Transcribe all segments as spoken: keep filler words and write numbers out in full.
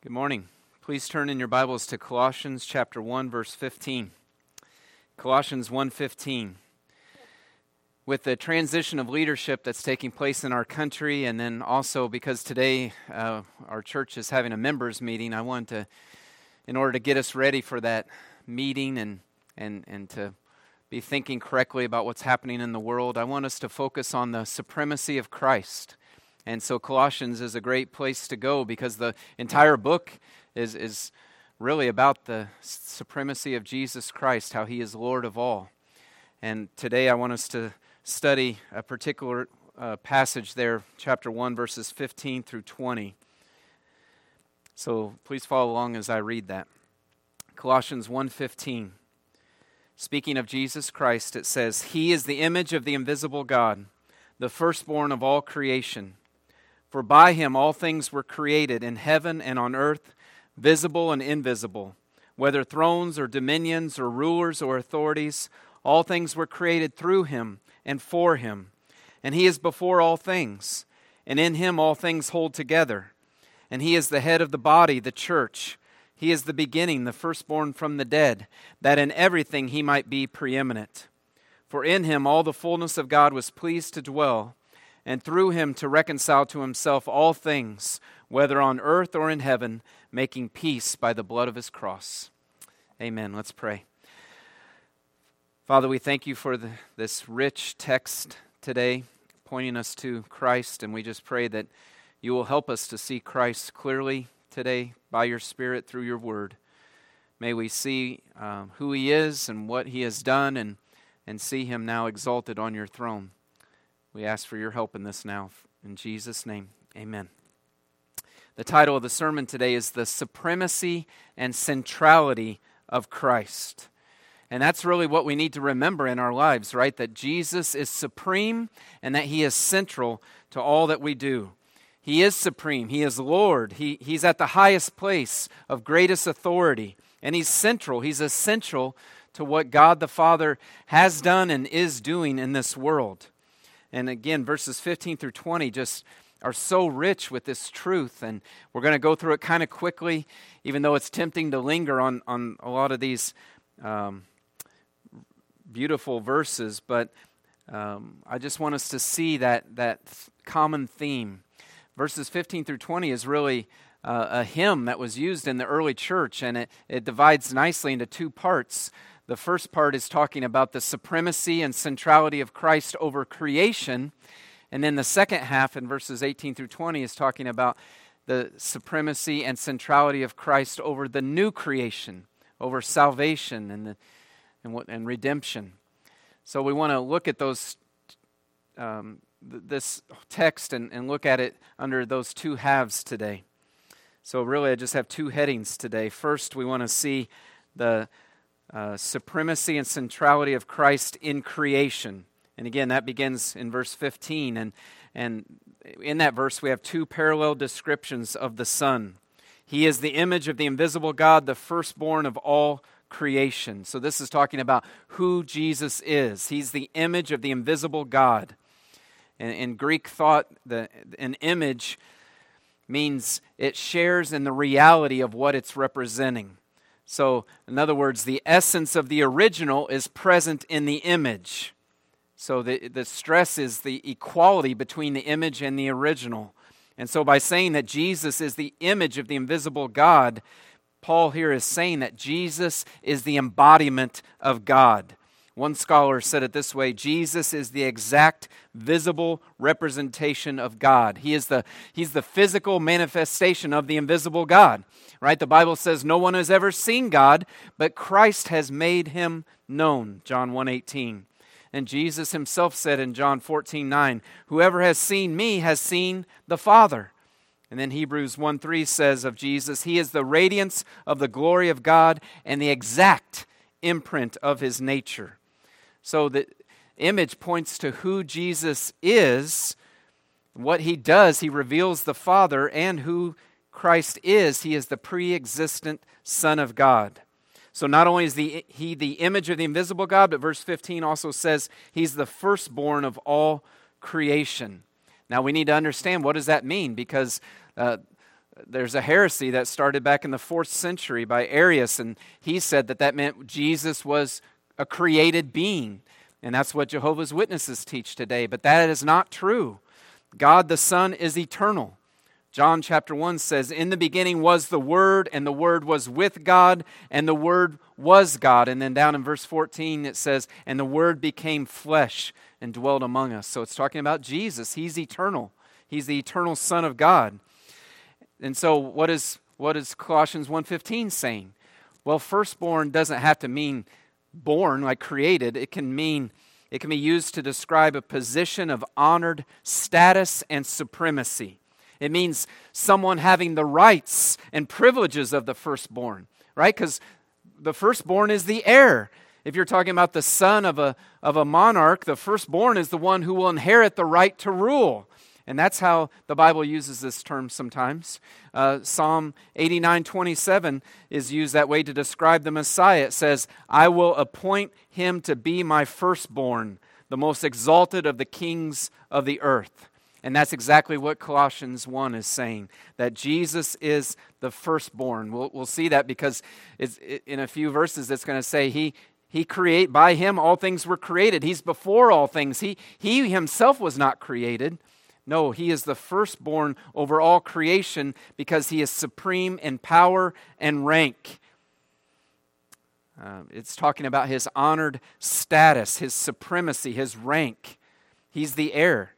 Good morning. Please turn in your Bibles to Colossians chapter one, verse fifteen. Colossians one fifteen. With the transition of leadership that's taking place in our country, and then also because today uh, our church is having a members meeting, I want to, in order to get us ready for that meeting and and and to be thinking correctly about what's happening in the world, I want us to focus on the supremacy of Christ. And so Colossians is a great place to go because the entire book is, is really about the supremacy of Jesus Christ, how he is Lord of all. And today I want us to study a particular uh, passage there, chapter one, verses fifteen through twenty. So please follow along as I read that. Colossians one fifteen. Speaking of Jesus Christ, it says, "He is the image of the invisible God, the firstborn of all creation. For by him all things were created in heaven and on earth, visible and invisible, whether thrones or dominions or rulers or authorities, all things were created through him and for him. And he is before all things, and in him all things hold together. And he is the head of the body, the church. He is the beginning, the firstborn from the dead, that in everything he might be preeminent. For in him all the fullness of God was pleased to dwell, and through him to reconcile to himself all things, whether on earth or in heaven, making peace by the blood of his cross." Amen. Let's pray. Father, we thank you for the, this rich text today, pointing us to Christ, and we just pray that you will help us to see Christ clearly today by your Spirit through your word. May we see um, who he is and what he has done, and, and see him now exalted on your throne. We ask for your help in this now. In Jesus' name, amen. The title of the sermon today is The Supremacy and Centrality of Christ. And that's really what we need to remember in our lives, right? That Jesus is supreme and that he is central to all that we do. He is supreme. He is Lord. He, he's at the highest place of greatest authority. And he's central. He's essential to what God the Father has done and is doing in this world. And again, verses fifteen through twenty just are so rich with this truth. And we're going to go through it kind of quickly, even though it's tempting to linger on, on a lot of these um, beautiful verses. But um, I just want us to see that, that common theme. Verses fifteen through twenty is really uh, a hymn that was used in the early church, and it, it divides nicely into two parts. The first part is talking about the supremacy and centrality of Christ over creation. And then the second half in verses eighteen through twenty is talking about the supremacy and centrality of Christ over the new creation, over salvation and the, and, what, and redemption. So we want to look at those um, th- this text and, and look at it under those two halves today. So really I just have two headings today. First, we want to see the Uh, supremacy and centrality of Christ in creation. And again, that begins in verse fifteen. And, and in that verse, we have two parallel descriptions of the Son. He is the image of the invisible God, the firstborn of all creation. So this is talking about who Jesus is. He's the image of the invisible God. And in Greek thought, the, an image means it shares in the reality of what it's representing. So, in other words, the essence of the original is present in the image. So the, the stress is the equality between the image and the original. And so by saying that Jesus is the image of the invisible God, Paul here is saying that Jesus is the embodiment of God. One scholar said it this way: Jesus is the exact visible representation of God. He is the, he's the physical manifestation of the invisible God. Right? The Bible says no one has ever seen God, but Christ has made him known. John one eighteen. And Jesus himself said in John fourteen nine, "Whoever has seen me has seen the Father." And then Hebrews one three says of Jesus, "He is the radiance of the glory of God and the exact imprint of his nature." So the image points to who Jesus is. What he does, he reveals the Father, and who Christ is. He is the pre-existent Son of God. So not only is the, he the image of the invisible God, but verse fifteen also says he's the firstborn of all creation. Now we need to understand, what does that mean? Because uh, there's a heresy that started back in the fourth century by Arius, and he said that that meant Jesus was a created being. And that's what Jehovah's Witnesses teach today. But that is not true. God the Son is eternal. John chapter one says, "In the beginning was the Word, and the Word was with God, and the Word was God." And then down in verse fourteen it says, "And the Word became flesh and dwelt among us." So it's talking about Jesus. He's eternal. He's the eternal Son of God. And so what is what is Colossians one fifteen saying? Well, firstborn doesn't have to mean born, like created. It can mean, it can be used to describe a position of honored status and supremacy. It means someone having the rights and privileges of the firstborn, right? Because the firstborn is the heir. If you're talking about the son of a, of a monarch, the firstborn is the one who will inherit the right to rule. And that's how the Bible uses this term sometimes. Uh, Psalm eighty-nine twenty-seven is used that way to describe the Messiah. It says, "I will appoint him to be my firstborn, the most exalted of the kings of the earth." And that's exactly what Colossians one is saying, that Jesus is the firstborn. We'll, we'll see that because it's, it, in a few verses it's going to say he he create by him all things were created. He's before all things. He he himself was not created. No, he is the firstborn over all creation because he is supreme in power and rank. Uh, it's talking about his honored status, his supremacy, his rank. He's the heir.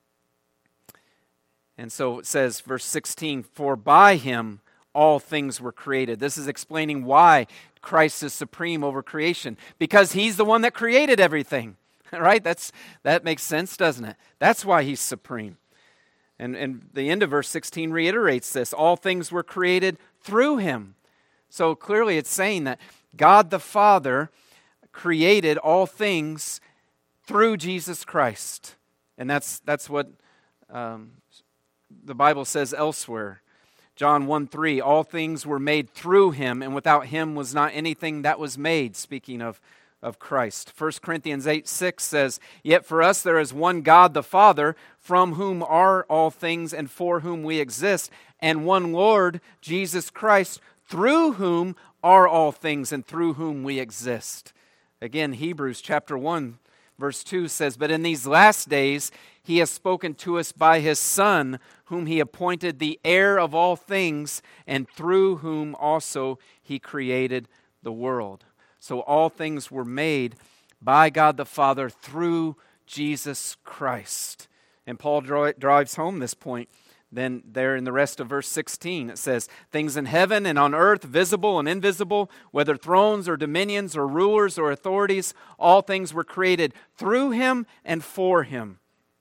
And so it says, verse sixteen, "For by him all things were created." This is explaining why Christ is supreme over creation. Because he's the one that created everything. Right? That's that makes sense, doesn't it? That's why he's supreme. And, and the end of verse sixteen reiterates this. All things were created through him. So clearly it's saying that God the Father created all things through Jesus Christ. And that's that's what um, the Bible says elsewhere. John one three, "All things were made through him, and without him was not anything that was made," speaking of of Christ. First Corinthians eight six says, "Yet for us there is one God the Father, from whom are all things and for whom we exist, and one Lord, Jesus Christ, through whom are all things and through whom we exist." Again, Hebrews chapter one verse two says, "But in these last days he has spoken to us by his Son, whom he appointed the heir of all things, and through whom also he created the world." So all things were made by God the Father through Jesus Christ. And Paul dri- drives home this point. Then there in the rest of verse sixteen, it says, "Things in heaven and on earth, visible and invisible, whether thrones or dominions or rulers or authorities, all things were created through him and for him."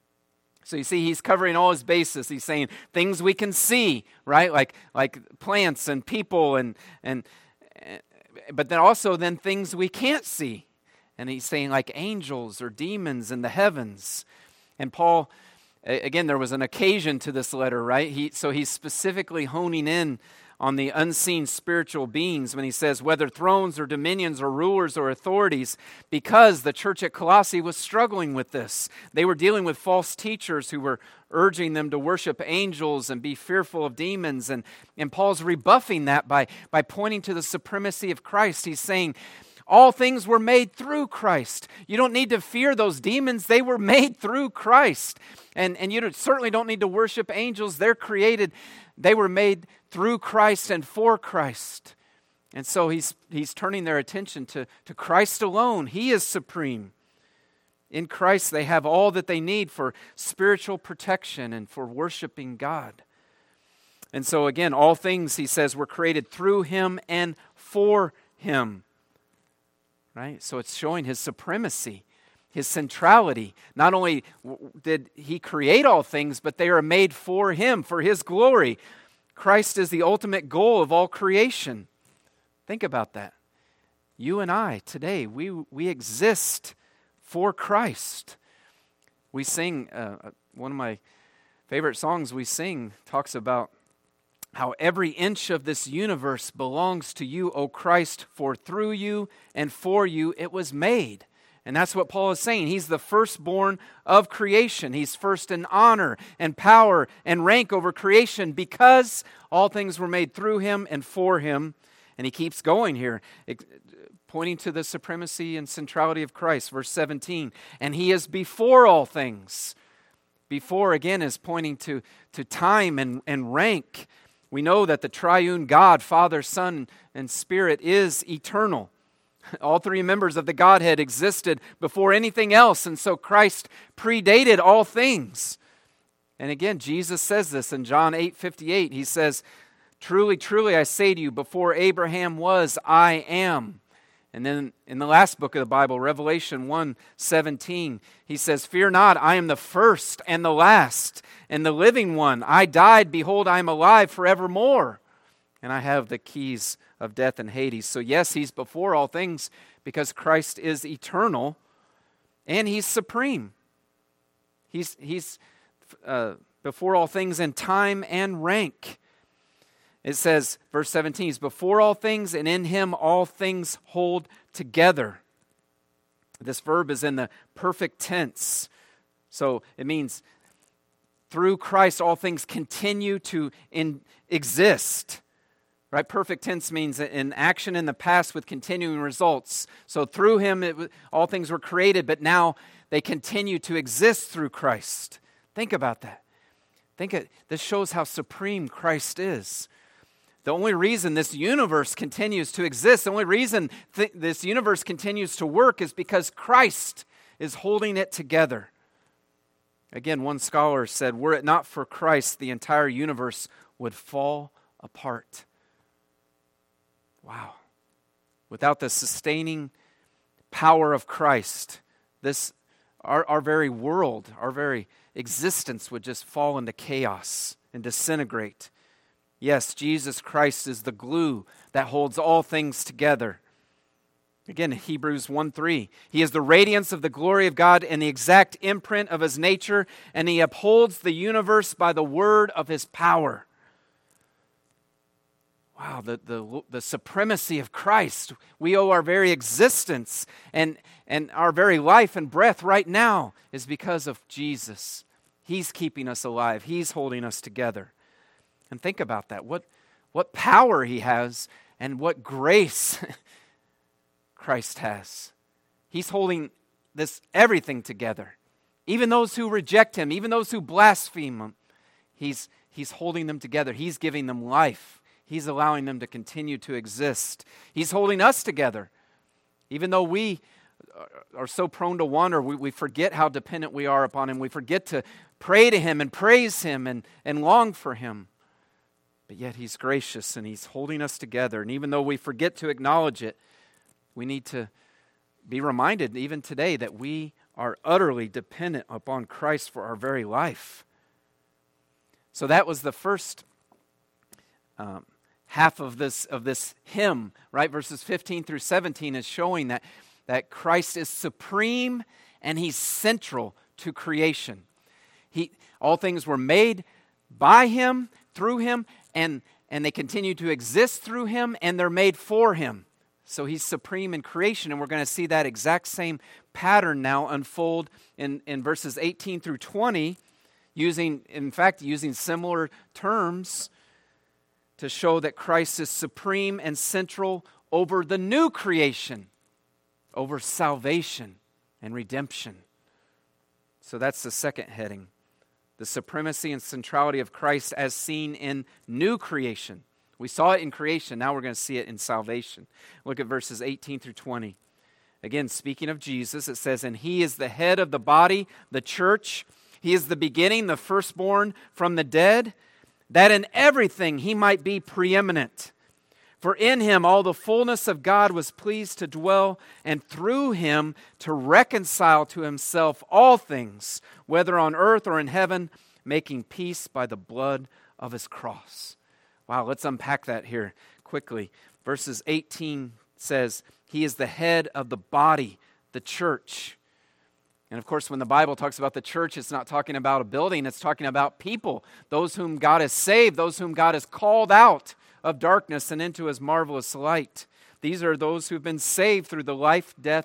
So you see, he's covering all his bases. He's saying things we can see, right? Like like plants and people and and but then also then things we can't see. And he's saying like angels or demons in the heavens. And Paul, again, there was an occasion to this letter, right? He, so he's specifically honing in on the unseen spiritual beings when he says whether thrones or dominions or rulers or authorities, because the church at Colossae was struggling with this. They were dealing with false teachers who were urging them to worship angels and be fearful of demons. And, and Paul's rebuffing that by, by pointing to the supremacy of Christ. He's saying, all things were made through Christ. You don't need to fear those demons. They were made through Christ. And, and you don't, certainly don't need to worship angels. They're created. They were made through Christ and for Christ. And so he's, he's turning their attention to, to Christ alone. He is supreme. In Christ, they have all that they need for spiritual protection and for worshiping God. And so again, all things, he says, were created through him and for him. Right? So it's showing his supremacy, his centrality. Not only did he create all things, but they are made for him, for his glory. Christ is the ultimate goal of all creation. Think about that. You and I today, we, we exist for Christ. We sing, uh, one of my favorite songs we sing talks about how every inch of this universe belongs to you, O Christ, for through you and for you it was made. And that's what Paul is saying. He's the firstborn of creation. He's first in honor and power and rank over creation because all things were made through him and for him. And he keeps going here, pointing to the supremacy and centrality of Christ. Verse seventeen, and he is before all things. Before, again, is pointing to, to time and, and rank. We know that the triune God, Father, Son, and Spirit is eternal. All three members of the Godhead existed before anything else, and so Christ predated all things. And again, Jesus says this in John eight fifty-eight. He says, truly, truly, I say to you, before Abraham was, I am. And then in the last book of the Bible, Revelation one seventeen, he says, fear not, I am the first and the last and the living one. I died, behold, I am alive forevermore. And I have the keys of death and Hades. So yes, he's before all things because Christ is eternal and he's supreme. He's, he's uh, before all things in time and rank. It says, verse seventeen, he's before all things, and in him all things hold together. This verb is in the perfect tense. So it means through Christ all things continue to in, exist. Right? Perfect tense means an action in the past with continuing results. So through him it, all things were created, but now they continue to exist through Christ. Think about that. Think it, this shows how supreme Christ is. The only reason this universe continues to exist, the only reason th- this universe continues to work is because Christ is holding it together. Again, one scholar said, were it not for Christ, the entire universe would fall apart. Wow. Without the sustaining power of Christ, this our, our very world, our very existence would just fall into chaos and disintegrate. Yes, Jesus Christ is the glue that holds all things together. Again, Hebrews one three. He is the radiance of the glory of God and the exact imprint of his nature, and he upholds the universe by the word of his power. Wow, the, the, the supremacy of Christ. We owe our very existence and, and our very life and breath right now is because of Jesus. He's keeping us alive. He's holding us together. And think about that. What, what power he has and what grace Christ has. He's holding this everything together. Even those who reject him, even those who blaspheme him, he's, he's holding them together. He's giving them life. He's allowing them to continue to exist. He's holding us together. Even though we are so prone to wander, we, we forget how dependent we are upon him. We forget to pray to him and praise him and, and long for him. But yet he's gracious and he's holding us together. And even though we forget to acknowledge it, we need to be reminded even today that we are utterly dependent upon Christ for our very life. So that was the first um, half of this of this hymn, right? Verses fifteen through seventeen is showing that, that Christ is supreme and he's central to creation. He, all things were made by him, through him, and, and they continue to exist through him, and they're made for him. So he's supreme in creation, and we're going to see that exact same pattern now unfold in, in verses eighteen through twenty, using, in fact, using similar terms to show that Christ is supreme and central over the new creation, over salvation and redemption. So that's the second heading. The supremacy and centrality of Christ as seen in new creation. We saw it in creation, now we're going to see it in salvation. Look at verses eighteen through twenty. Again, speaking of Jesus, it says, and he is the head of the body, the church. He is the beginning, the firstborn from the dead, that in everything he might be preeminent. For in him all the fullness of God was pleased to dwell, and through him to reconcile to himself all things, whether on earth or in heaven, making peace by the blood of his cross. Wow, let's unpack that here quickly. Verses eighteen says, he is the head of the body, the church. And of course, when the Bible talks about the church, it's not talking about a building, it's talking about people, those whom God has saved, those whom God has called out of darkness and into his marvelous light. These are those who've been saved through the life, death,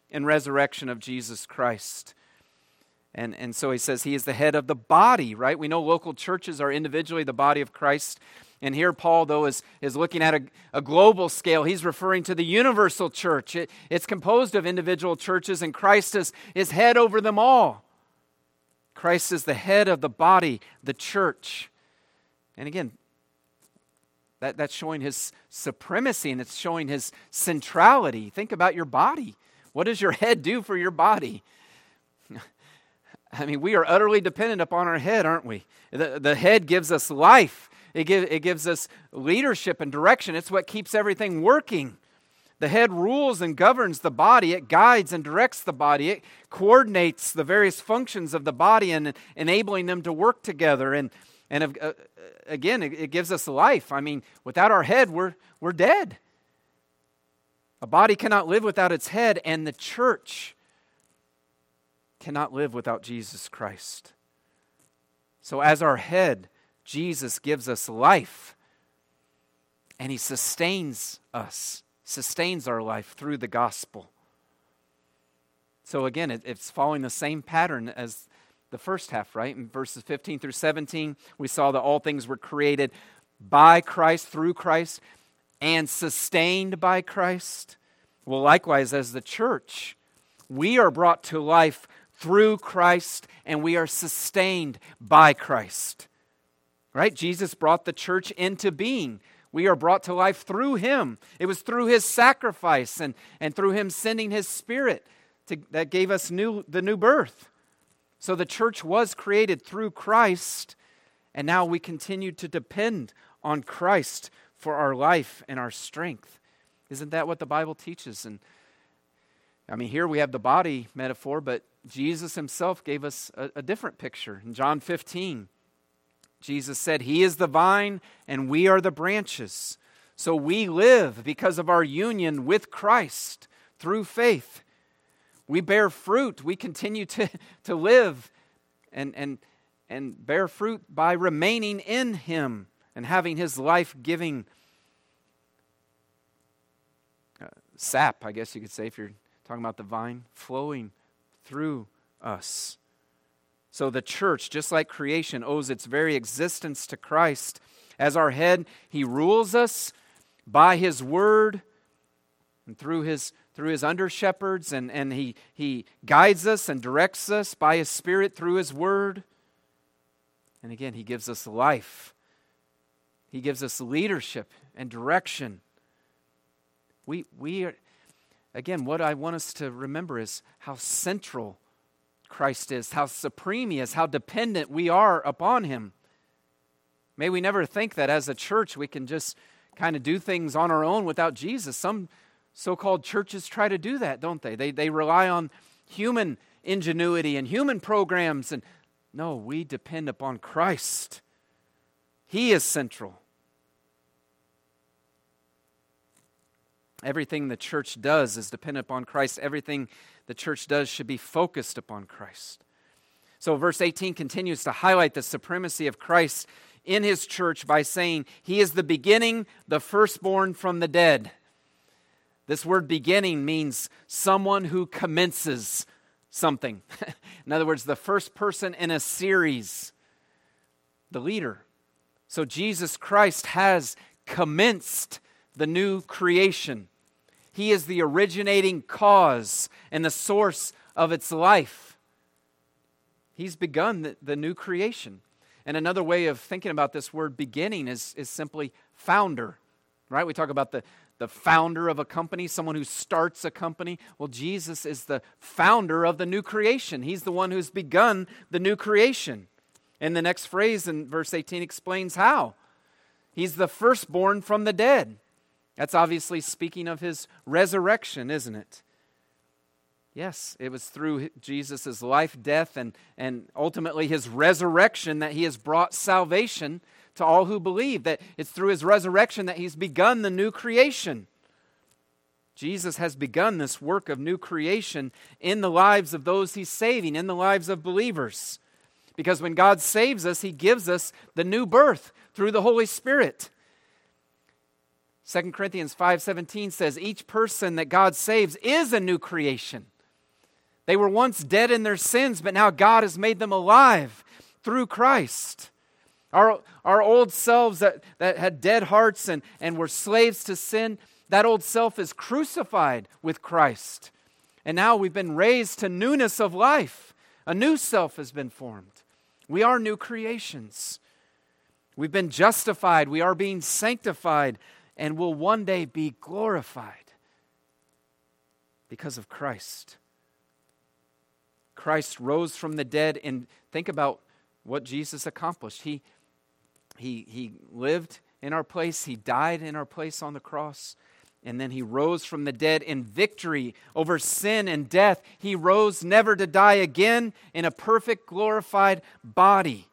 and resurrection of Jesus Christ. And, and so he says he is the head of the body, right? We know local churches are individually the body of Christ. And here Paul, though, is, is looking at a, a global scale. He's referring to the universal church. It, it's composed of individual churches, and Christ is, is head over them all. Christ is the head of the body, the church. And again, that, that's showing his supremacy, and it's showing his centrality. Think about your body. What does your head do for your body? I mean, we are utterly dependent upon our head, aren't we? The, the head gives us life. It, give, it gives us leadership and direction. It's what keeps everything working. The head rules and governs the body. It guides and directs the body. It coordinates the various functions of the body and enabling them to work together. And, and uh, again, it, it gives us life. I mean, without our head, we're, we're dead. A body cannot live without its head, and the church cannot live without Jesus Christ. So as our head, Jesus gives us life, and he sustains us, sustains our life through the gospel. So again, it, it's following the same pattern as the first half, right? In verses fifteen through seventeen, we saw that all things were created by Christ, through Christ, and sustained by Christ. Well, likewise, as the church, we are brought to life through Christ, and we are sustained by Christ. Right? Jesus brought the church into being. We are brought to life through him. It was through his sacrifice and, and through him sending his Spirit to, that gave us new, the new birth. So the church was created through Christ, and now we continue to depend on Christ for our life and our strength. Isn't that what the Bible teaches? And I mean, here we have the body metaphor, but Jesus himself gave us a, a different picture. In John fifteen, Jesus said, he is the vine and we are the branches. So we live because of our union with Christ through faith. We bear fruit. We continue to, to live and, and, and bear fruit by remaining in him and having his life-giving uh, sap, I guess you could say, if you're talking about the vine, flowing through us. So the church, just like creation, owes its very existence to Christ. As our head, he rules us by his word and through his through his under-shepherds, and, and he, he guides us and directs us by his Spirit through his word. And again, he gives us life. He gives us leadership and direction. We, we are, again, what I want us to remember is how central Christ is, how supreme he is, how dependent we are upon him. May we never think that as a church we can just kind of do things on our own without Jesus. Some so-called churches try to do that, don't they? They they rely on human ingenuity and human programs. And no, we depend upon Christ. He is central. Everything the church does is dependent upon Christ. Everything the church does should be focused upon Christ. So verse eighteen continues to highlight the supremacy of Christ in his church by saying, he is the beginning, the firstborn from the dead. This word beginning means someone who commences something. In other words, the first person in a series, the leader. So Jesus Christ has commenced the new creation. He is the originating cause and the source of its life. He's begun the, the new creation. And another way of thinking about this word beginning is, is simply founder. Right? We talk about the, the founder of a company, someone who starts a company. Well, Jesus is the founder of the new creation. He's the one who's begun the new creation. And the next phrase in verse eighteen explains how. He's the firstborn from the dead. That's obviously speaking of his resurrection, isn't it? Yes, it was through Jesus' life, death, and, and ultimately his resurrection that he has brought salvation to all who believe. That it's through his resurrection that he's begun the new creation. Jesus has begun this work of new creation in the lives of those he's saving, in the lives of believers. Because when God saves us, he gives us the new birth through the Holy Spirit. Second Corinthians five seventeen says, each person that God saves is a new creation. They were once dead in their sins, but now God has made them alive through Christ. Our, our old selves that, that had dead hearts and, and were slaves to sin, that old self is crucified with Christ. And now we've been raised to newness of life. A new self has been formed. We are new creations. We've been justified. We are being sanctified and will one day be glorified because of Christ. Christ rose from the dead, and think about what Jesus accomplished. He, he, he lived in our place. He died in our place on the cross. And then he rose from the dead in victory over sin and death. He rose never to die again in a perfect, glorified body.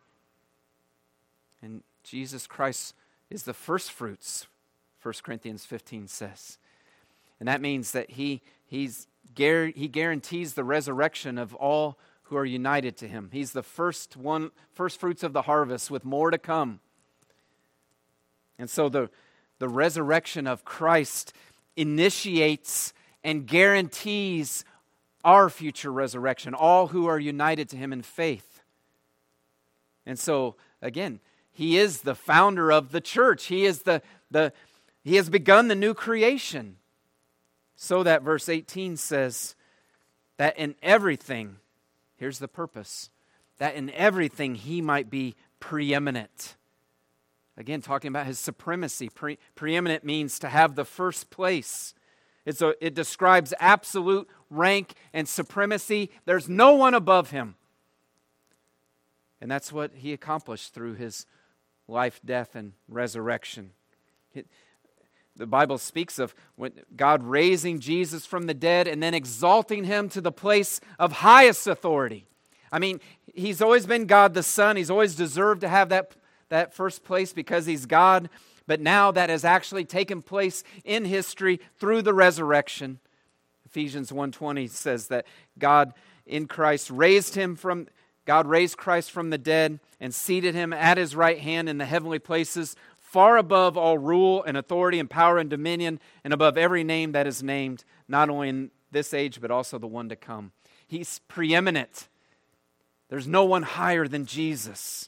And Jesus Christ is the first fruits, First Corinthians fifteen says. And that means that he, he's, he guarantees the resurrection of all who are united to him. He's the first one, first fruits of the harvest with more to come. And so the The resurrection of Christ initiates and guarantees our future resurrection, all who are united to him in faith. And so, again, he is the founder of the church. He is the, the he has begun the new creation. So that verse eighteen says that in everything, here's the purpose, that in everything he might be preeminent. Again, talking about his supremacy. Pre- preeminent means to have the first place. It's a, it describes absolute rank and supremacy. There's no one above him. And that's what he accomplished through his life, death, and resurrection. It, the Bible speaks of when God raising Jesus from the dead and then exalting him to the place of highest authority. I mean, he's always been God the Son. He's always deserved to have that that first place because he's God, but now that has actually taken place in history through the resurrection. Ephesians one twenty says that God in Christ raised him from, God raised Christ from the dead and seated him at his right hand in the heavenly places, far above all rule and authority and power and dominion, and above every name that is named, not only in this age, but also the one to come. He's preeminent. There's no one higher than Jesus.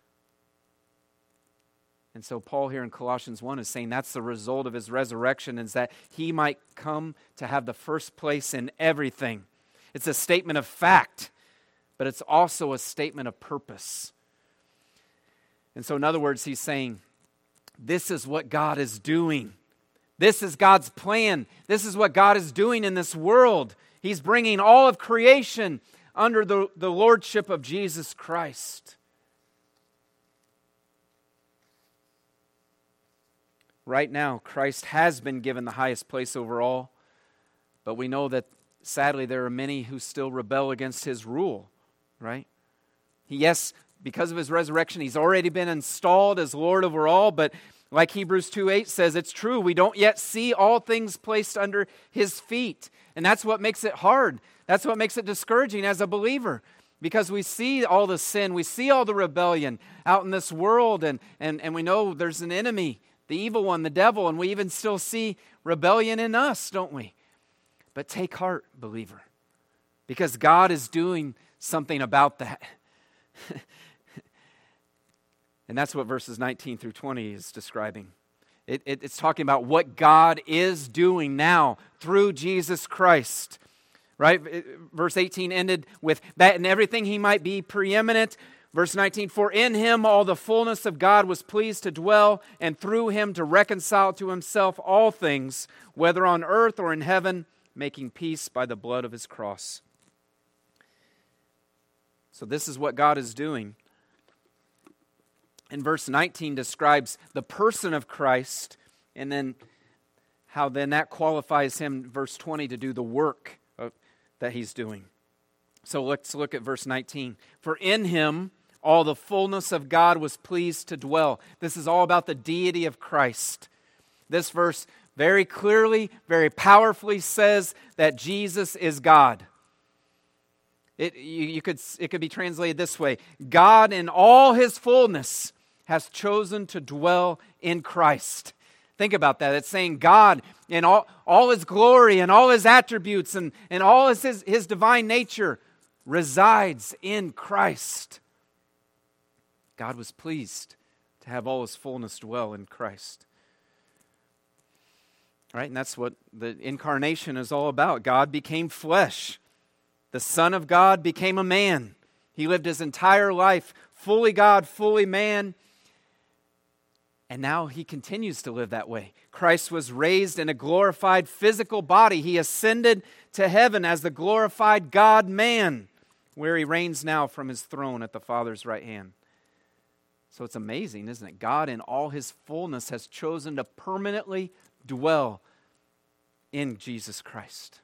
And so Paul here in Colossians one is saying that's the result of his resurrection, is that he might come to have the first place in everything. It's a statement of fact, but it's also a statement of purpose. And so in other words, he's saying, this is what God is doing. This is God's plan. This is what God is doing in this world. He's bringing all of creation under the, the lordship of Jesus Christ. Right now, Christ has been given the highest place over all, but we know that sadly there are many who still rebel against his rule, right? Yes, because of his resurrection, he's already been installed as Lord over all, but like Hebrews two eight says, it's true, we don't yet see all things placed under his feet. And that's what makes it hard. That's what makes it discouraging as a believer, because we see all the sin, we see all the rebellion out in this world, and, and, and we know there's an enemy, the evil one, the devil, and we even still see rebellion in us, don't we? But take heart, believer, because God is doing something about that. And that's what verses nineteen through twenty is describing. It, it, it's talking about what God is doing now through Jesus Christ. Right? It, verse eighteen ended with that in everything he might be preeminent. Verse nineteen, for in him all the fullness of God was pleased to dwell, and through him to reconcile to himself all things, whether on earth or in heaven, making peace by the blood of his cross. So this is what God is doing. And verse nineteen describes the person of Christ, and then how then that qualifies him, verse twenty, to do the work of, that he's doing. So let's look at verse nineteen. For in him all the fullness of God was pleased to dwell. This is all about the deity of Christ. This verse very clearly, very powerfully says that Jesus is God. It, you, you could, it could be translated this way. God in all his fullness has chosen to dwell in Christ. Think about that. It's saying God in all, all his glory and all his attributes and, and all his, his, his divine nature resides in Christ. God was pleased to have all his fullness dwell in Christ. Right? And that's what the incarnation is all about. God became flesh. The Son of God became a man. He lived his entire life fully God, fully man. And now he continues to live that way. Christ was raised in a glorified physical body. He ascended to heaven as the glorified God-man, where he reigns now from his throne at the Father's right hand. So it's amazing, isn't it? God in all his fullness has chosen to permanently dwell in Jesus Christ.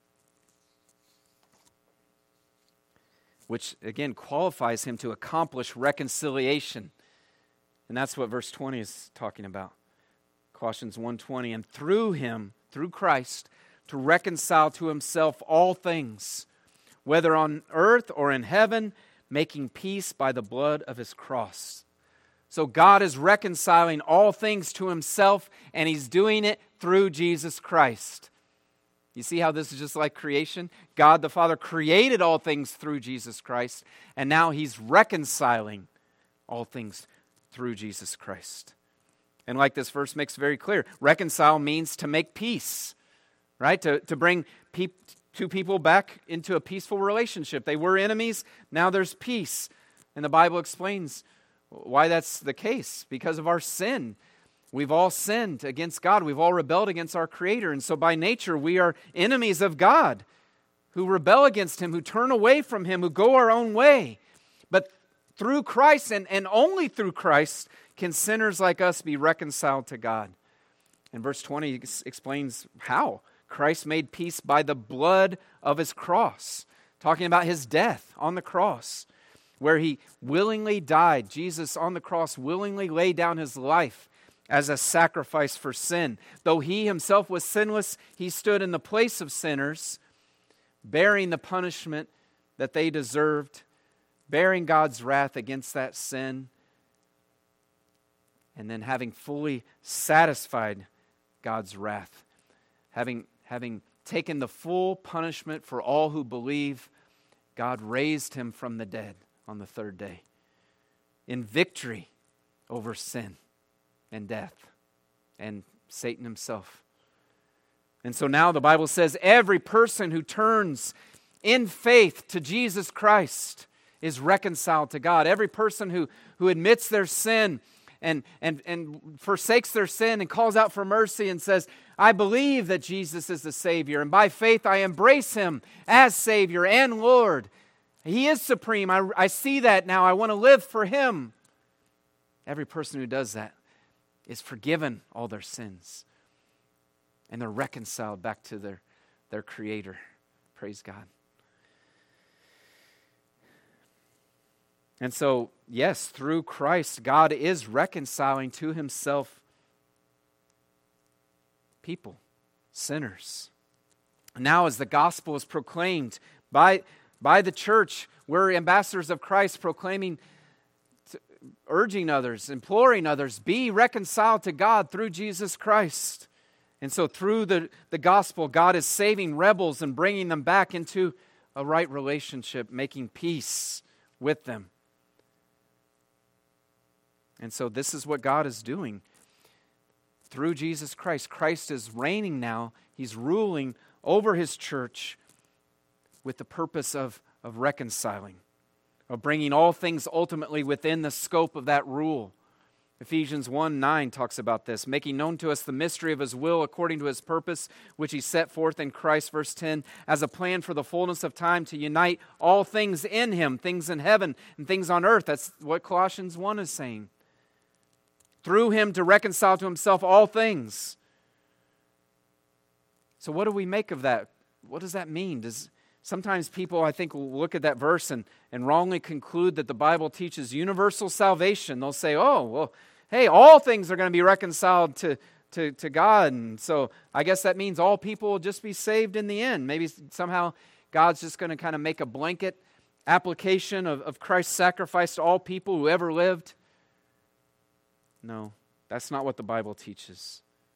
Which, again, qualifies him to accomplish reconciliation. And that's what verse twenty is talking about. Colossians one twenty, and through him, through Christ, to reconcile to himself all things, whether on earth or in heaven, making peace by the blood of his cross. So God is reconciling all things to himself, and he's doing it through Jesus Christ. You see how this is just like creation? God the Father created all things through Jesus Christ, and now he's reconciling all things through Jesus Christ. And like this verse makes very clear, reconcile means to make peace, right? To, to bring pe- two people back into a peaceful relationship. They were enemies, now there's peace. And the Bible explains why that's the case. Because of our sin. We've all sinned against God. We've all rebelled against our Creator. And so by nature, we are enemies of God who rebel against him, who turn away from him, who go our own way. But through Christ, and, and only through Christ, can sinners like us be reconciled to God. And verse twenty ex- explains how. Christ made peace by the blood of his cross. Talking about his death on the cross, where he willingly died. Jesus on the cross willingly laid down his life as a sacrifice for sin. Though he himself was sinless, he stood in the place of sinners, bearing the punishment that they deserved, bearing God's wrath against that sin, and then having fully satisfied God's wrath, having, having taken the full punishment for all who believe, God raised him from the dead on the third day in victory over sin and death and Satan himself. And so now the Bible says every person who turns in faith to Jesus Christ is reconciled to God. Every person who, who admits their sin and, and, and forsakes their sin and calls out for mercy and says, I believe that Jesus is the Savior, and by faith I embrace him as Savior and Lord. He is supreme. I, I see that now. I want to live for him. Every person who does that is forgiven all their sins. And they're reconciled back to their, their Creator. Praise God. And so, yes, through Christ, God is reconciling to himself people, sinners. Now as the gospel is proclaimed by, by the church, we're ambassadors of Christ proclaiming, urging others, imploring others, be reconciled to God through Jesus Christ. And so through the, the gospel, God is saving rebels and bringing them back into a right relationship, making peace with them. And so this is what God is doing through Jesus Christ. Christ is reigning now. He's ruling over his church with the purpose of, of reconciling, of bringing all things ultimately within the scope of that rule. Ephesians one nine talks about this, making known to us the mystery of his will according to his purpose, which he set forth in Christ, verse ten, as a plan for the fullness of time to unite all things in him, things in heaven and things on earth. That's what Colossians one is saying. Through him to reconcile to himself all things. So what do we make of that? What does that mean? Does Sometimes people, I think, will look at that verse and, and wrongly conclude that the Bible teaches universal salvation. They'll say, oh, well, hey, all things are going to be reconciled to, to, to God. And so I guess that means all people will just be saved in the end. Maybe somehow God's just going to kind of make a blanket application of, of Christ's sacrifice to all people who ever lived. No, that's not what the Bible teaches.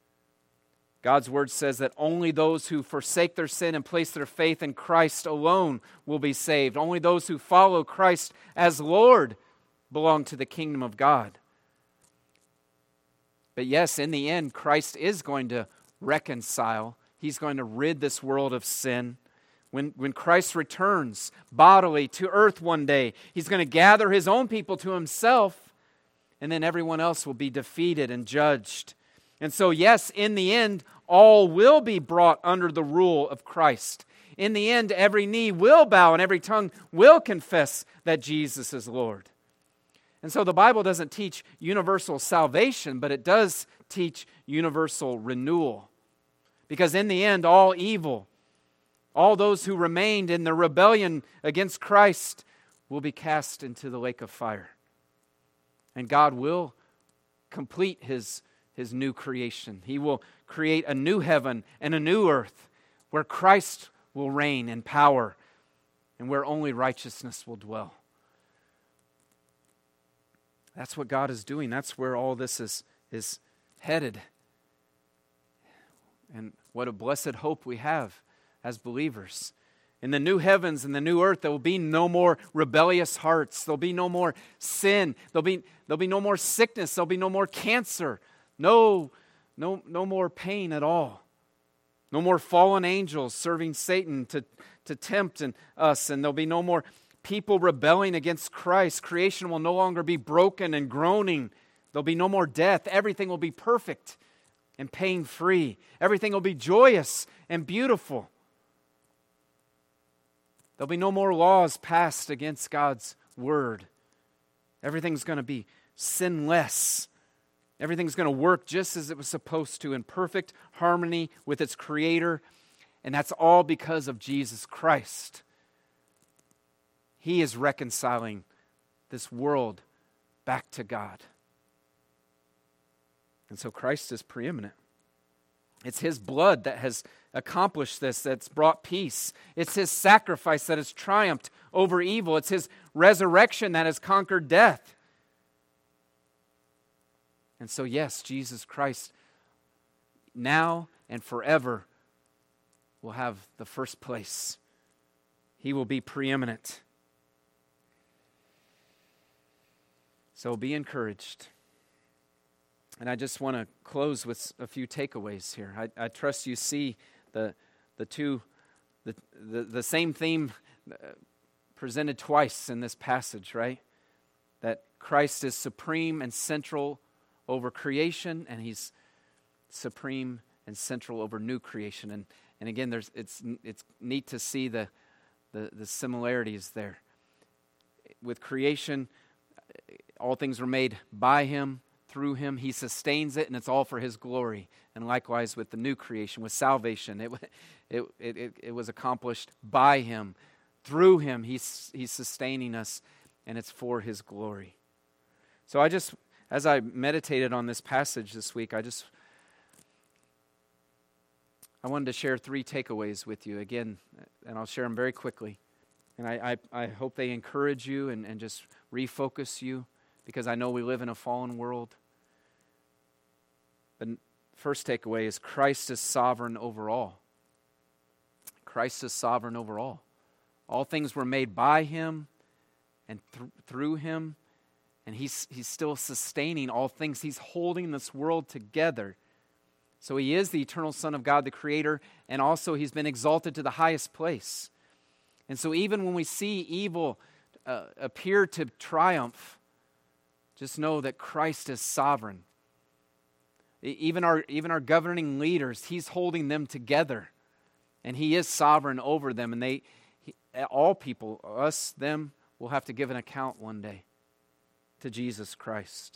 God's word says that only those who forsake their sin and place their faith in Christ alone will be saved. Only those who follow Christ as Lord belong to the kingdom of God. But yes, in the end, Christ is going to reconcile. He's going to rid this world of sin. When, when Christ returns bodily to earth one day, He's going to gather His own people to Himself, and then everyone else will be defeated and judged. And so, yes, in the end, all will be brought under the rule of Christ. In the end, every knee will bow and every tongue will confess that Jesus is Lord. And so the Bible doesn't teach universal salvation, but it does teach universal renewal. Because in the end, all evil, all those who remained in the rebellion against Christ will be cast into the lake of fire. And God will complete His, His new creation. He will create a new heaven and a new earth where Christ will reign in power and where only righteousness will dwell. That's what God is doing. That's where all this is, is headed. And what a blessed hope we have as believers. In the new heavens and the new earth, there will be no more rebellious hearts. There'll be no more sin. There'll be, there'll be no more sickness. There'll be no more cancer. No, no, no more pain at all. No more fallen angels serving Satan to, to tempt and us. And there'll be no more people rebelling against Christ. Creation will no longer be broken and groaning. There'll be no more death. Everything will be perfect and pain-free. Everything will be joyous and beautiful. There'll be no more laws passed against God's word. Everything's going to be sinless. Everything's going to work just as it was supposed to, in perfect harmony with its Creator. And that's all because of Jesus Christ. He is reconciling this world back to God. And so Christ is preeminent. It's His blood that has accomplished this, that's brought peace. It's His sacrifice that has triumphed over evil. It's His resurrection that has conquered death. And so, yes, Jesus Christ now and forever will have the first place. He will be preeminent. So be encouraged. And I just want to close with a few takeaways here. I, I trust you see the the two the, the the same theme presented twice in this passage, right? That Christ is supreme and central over creation, and He's supreme and central over new creation. And and again, there's it's it's neat to see the the, the similarities there. With creation, all things were made by Him, through Him. He sustains it, and it's all for His glory. And likewise with the new creation, with salvation, it it it, it was accomplished by Him, through Him. He's He's sustaining us, and it's for His glory. So I just, as I meditated on this passage this week, I just I wanted to share three takeaways with you again, and I'll share them very quickly. And I I, I hope they encourage you and, and just refocus you, because I know we live in a fallen world. The first takeaway is Christ is sovereign over all. Christ is sovereign over all. All things were made by Him and th- through Him, and he's, he's still sustaining all things. He's holding this world together. So He is the eternal Son of God, the Creator, and also He's been exalted to the highest place. And so even when we see evil uh, appear to triumph, just know that Christ is sovereign. Even our, even our governing leaders, He's holding them together. And He is sovereign over them. And they, he, all people, us, them, will have to give an account one day to Jesus Christ.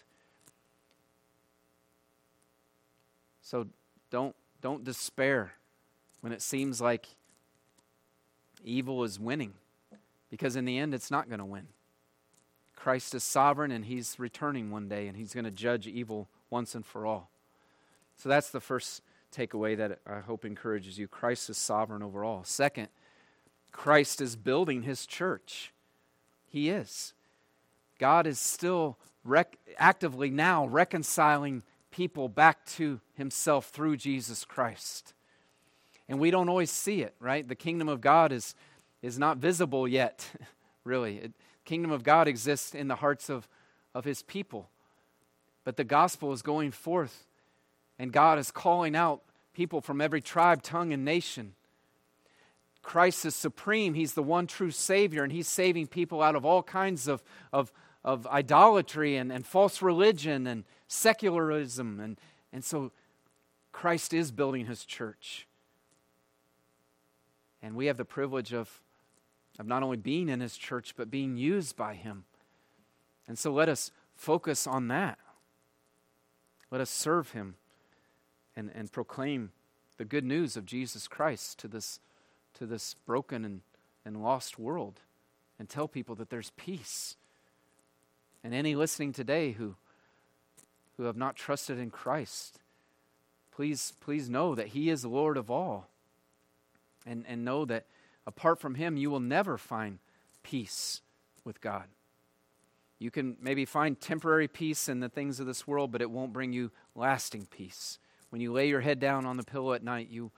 So don't, don't despair when it seems like evil is winning. Because in the end, it's not going to win. Christ is sovereign, and He's returning one day, and He's going to judge evil once and for all. So that's the first takeaway that I hope encourages you. Christ is sovereign over all. Second, Christ is building His church. He is. God is still rec- actively now reconciling people back to himself through Jesus Christ. And we don't always see it, right? The kingdom of God is, is not visible yet, really. The kingdom of God exists in the hearts of, of his people. But the gospel is going forth, and God is calling out people from every tribe, tongue, and nation. Christ is supreme. He's the one true Savior, and he's saving people out of all kinds of, of, of idolatry and, and false religion and secularism. And, and so Christ is building his church. And we have the privilege of, of not only being in his church, but being used by him. And so let us focus on that. Let us serve him and, and proclaim the good news of Jesus Christ to this, to this broken and, and lost world, and tell people that there's peace. And any listening today who, who have not trusted in Christ, please, please know that he is Lord of all. And, and know that apart from him, you will never find peace with God. You can maybe find temporary peace in the things of this world, but it won't bring you lasting peace. When you lay your head down on the pillow at night, you,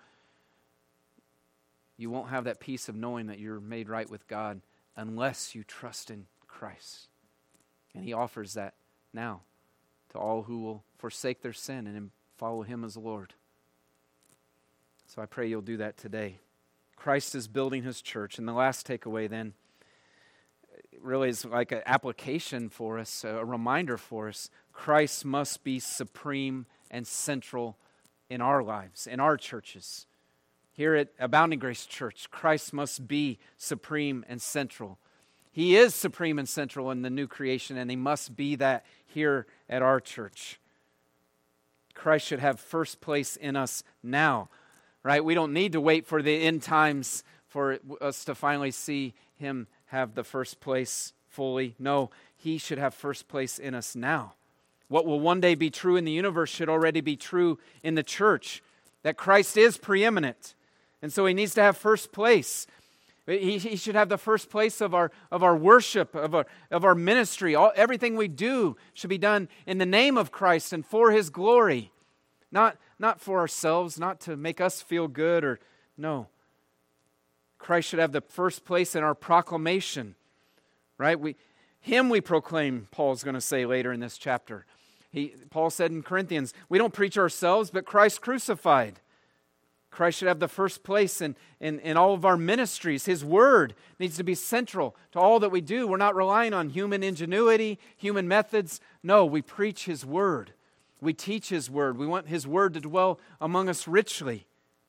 you won't have that peace of knowing that you're made right with God unless you trust in Christ. And he offers that now to all who will forsake their sin and follow him as Lord. So I pray you'll do that today. Christ is building his church. And the last takeaway then really is like an application for us, a reminder for us. Christ must be supreme and central in our lives, in our churches. Here at Abounding Grace Church, Christ must be supreme and central. He is supreme and central in the new creation, and he must be that here at our church. Christ should have first place in us now, right? We don't need to wait for the end times for us to finally see him have the first place fully. No, he should have first place in us now. What will one day be true in the universe should already be true in the church, that Christ is preeminent. And so he needs to have first place. He, he should have the first place of our, of our worship, of our, of our ministry. All, everything we do should be done in the name of Christ and for his glory. Not, not for ourselves, not to make us feel good or, no. Christ should have the first place in our proclamation, right? We, him we proclaim, Paul's going to say later in this chapter. He, Paul said in Corinthians, we don't preach ourselves, but Christ crucified. Christ should have the first place in, in, in all of our ministries. His word needs to be central to all that we do. We're not relying on human ingenuity, human methods. No, we preach his word. We teach his word. We want his word to dwell among us richly.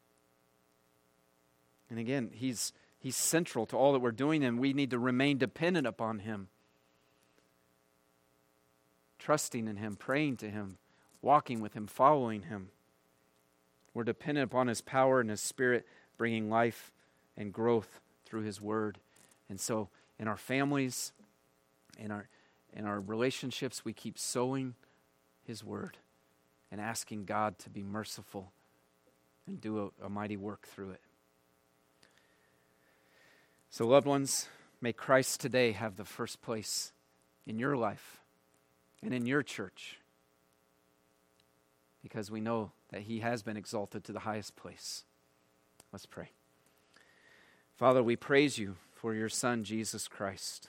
And again, he's, he's central to all that we're doing, and we need to remain dependent upon him. Trusting in him, praying to him, walking with him, following him. We're dependent upon his power and his spirit, bringing life and growth through his word. And so in our families, in our, in our relationships, we keep sowing his word and asking God to be merciful and do a, a mighty work through it. So loved ones, may Christ today have the first place in your life and in your church, because we know that he has been exalted to the highest place. Let's pray. Father, we praise you for your Son, Jesus Christ.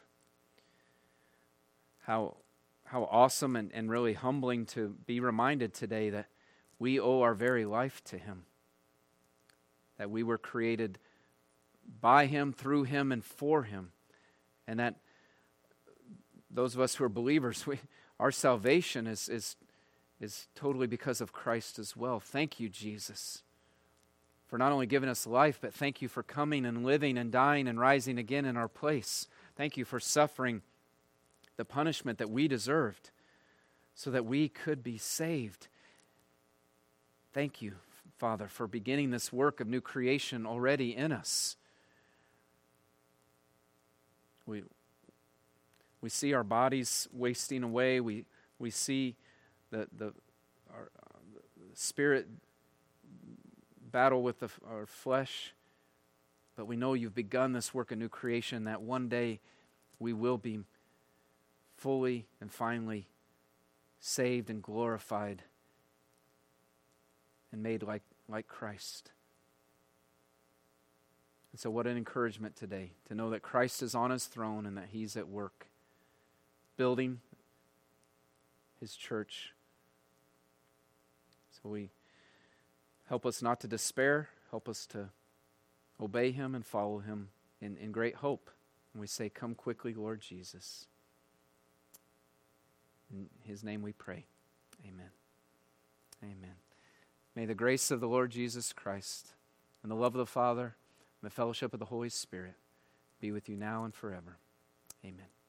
How, how awesome and, and really humbling to be reminded today that we owe our very life to him, that we were created by him, through him, and for him, and that those of us who are believers, we, our salvation is, is, is totally because of Christ as well. Thank you, Jesus, for not only giving us life, but thank you for coming and living and dying and rising again in our place. Thank you for suffering the punishment that we deserved so that we could be saved. Thank you, Father, for beginning this work of new creation already in us. We we see our bodies wasting away. We we see the the our uh, the spirit battle with the, our flesh, but we know you've begun this work of new creation. That one day we will be fully and finally saved and glorified and made like, like Christ. And so what an encouragement today to know that Christ is on his throne and that he's at work building his church. So we help us not to despair, help us to obey him and follow him in, in great hope. And we say, come quickly, Lord Jesus. In his name we pray. Amen. Amen. May the grace of the Lord Jesus Christ and the love of the Father and the fellowship of the Holy Spirit be with you now and forever. Amen.